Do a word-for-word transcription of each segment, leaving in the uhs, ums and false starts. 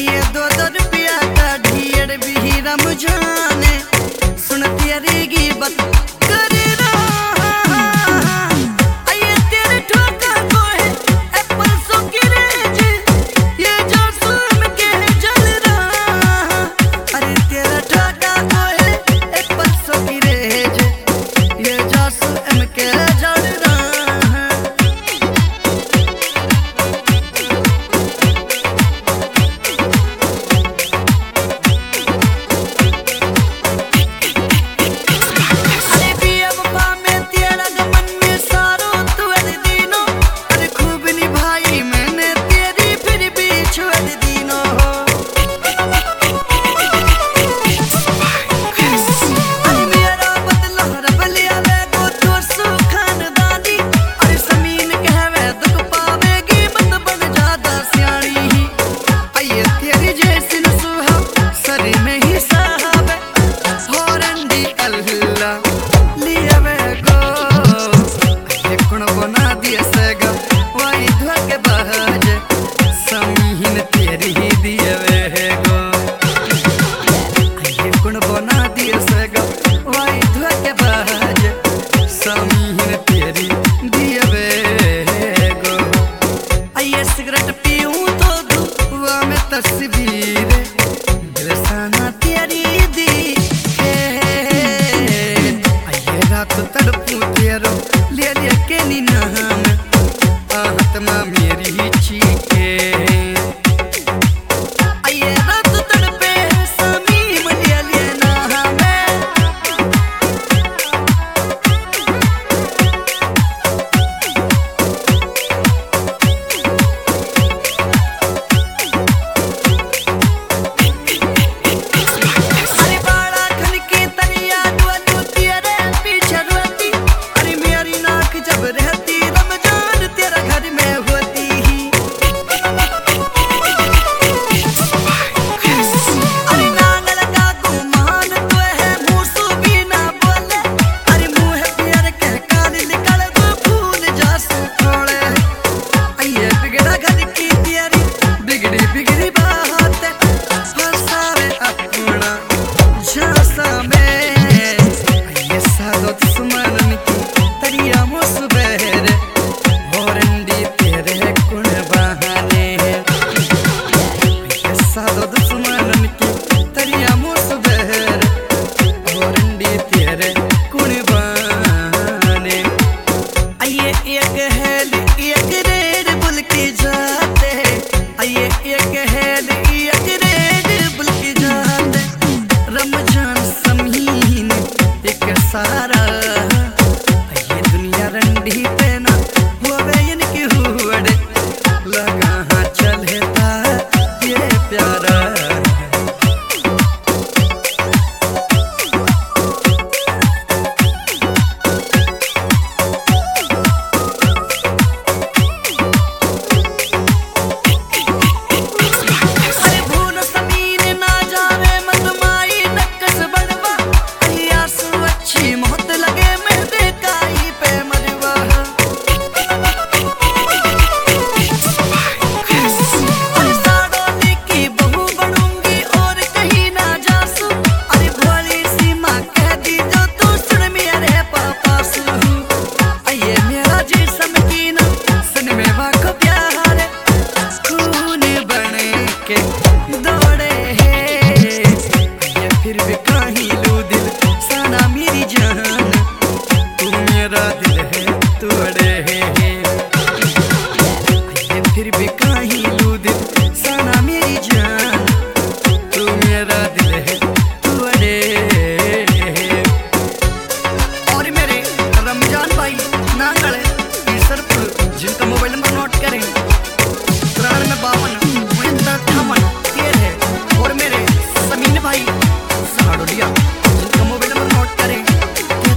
ये दो दो रुपया का ढेर भी रमजाने सुन तेरी गिबत करे रहा आये तेरे ठोका को है एप्पल सो की रेज ये जो सुन के जल रहा अरे तेरा ठोका को है एप्पल सो की रेज ये जो सुन के जल रहा सिगरेट पीऊं तो धुआ में तस्वीर दिलसाना तेरी दी आये रात तड़पूं तेरो ले ले के नी नाम आत्मा मेरी चीखे आये रात तड़पे समीम ले ले नाम सारा ये दुनिया रंडी पे ना होवे इनकी हुड़े लगा हाँ चलता ये प्यारा फिर भी कहीं लू दिल साना मेरी जान तू मेरा दिल है तू अड़े और मेरे रमजान भाई नांगल ईसरपुर जिनका मोबाइल नंबर नोट करें तिरानवे बावन उनहत्तर अट्ठावन तेरह और मेरे समीन भाई साड़ोलिया जिनका मोबाइल नंबर नोट करें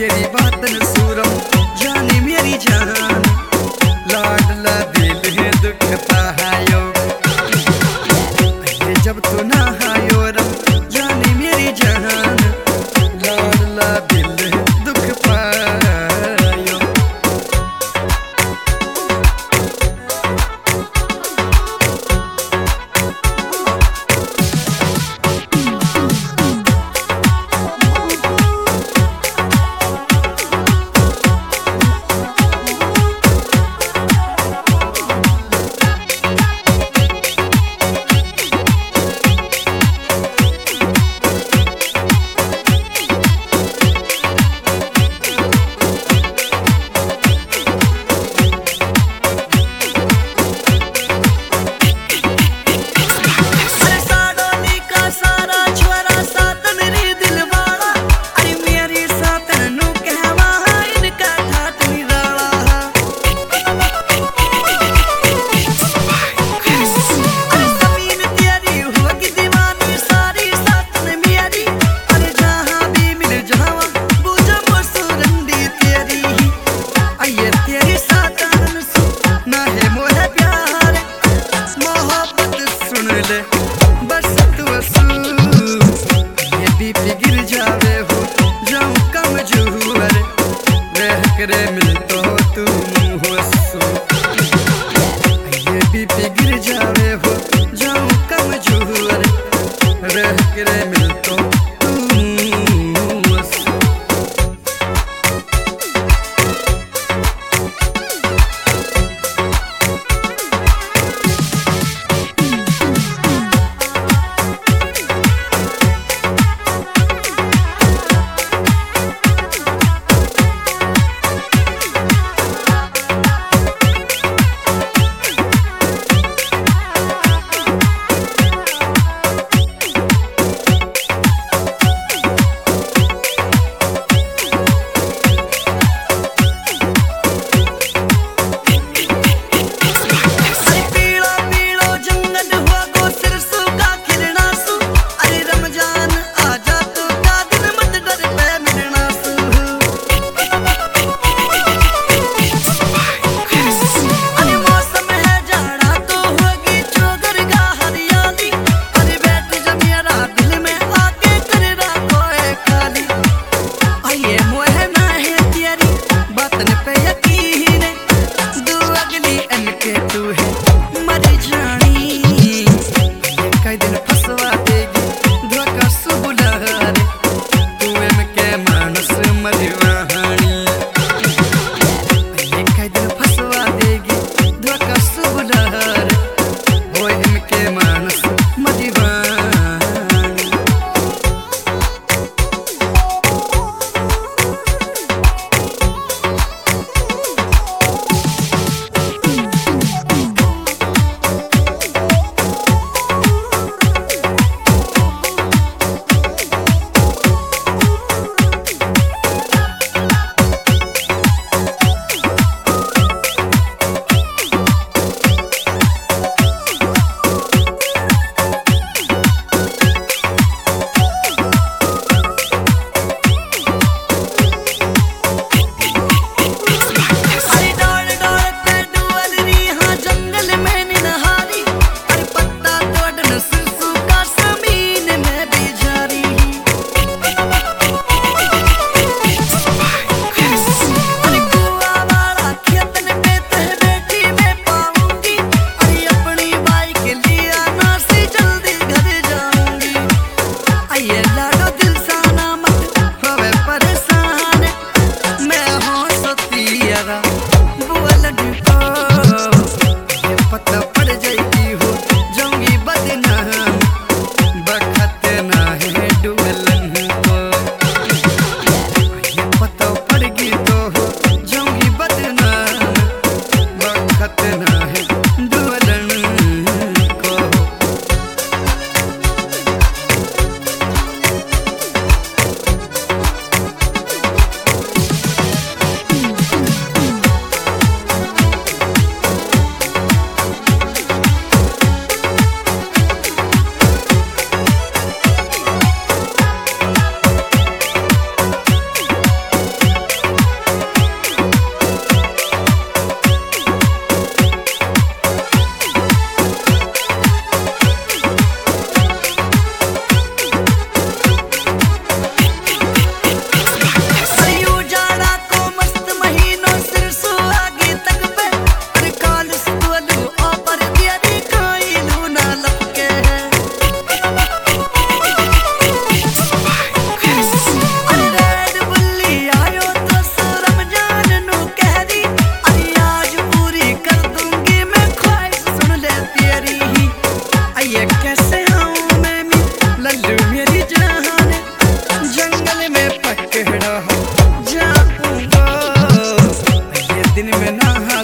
तेरी बातन सूरम जानी मेरी जान लाडला दिल है दुख पायो जब तू ना आयो रम जानी मेरी जान लाडला दिल है दुख पायो बस तू ये भी गिर जावे हो जाऊं कमजोर रह करे मिल तो तू हंसो ये भी गिर जावे हो जाऊं कमजोर रह करे मिल तो दिन में नहा